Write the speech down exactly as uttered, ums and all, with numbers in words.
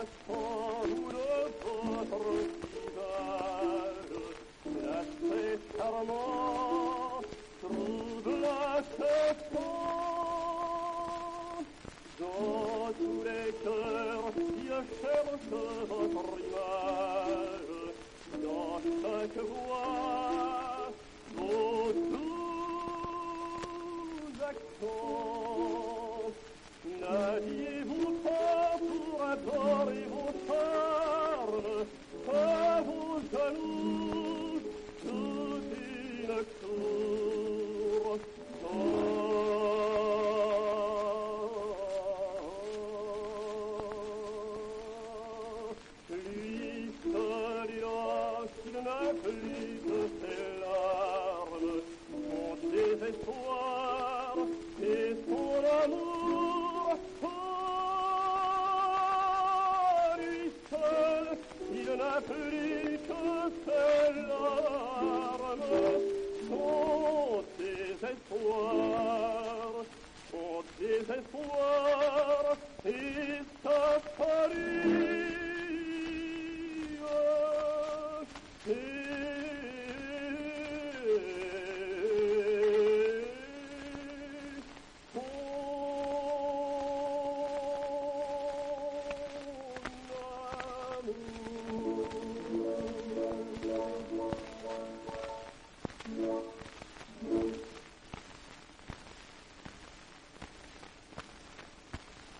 enfant ou le votre visage, l'aspect charmant trouble ce temps. Dans tous les cœurs, je cherche votre image, dans chaque voix.